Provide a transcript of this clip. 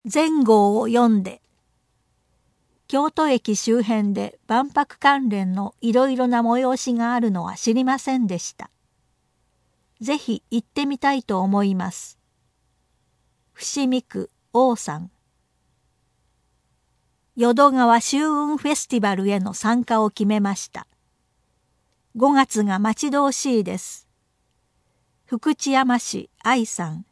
前後を読んで、京都駅周辺で万博関連のいろいろな催しがあるのは知りませんでした。ぜひ行ってみたいと思います。伏見区王さん。淀川秋雲フェスティバルへの参加を決めました。5月が待ち遠しいです。福知山市愛さん。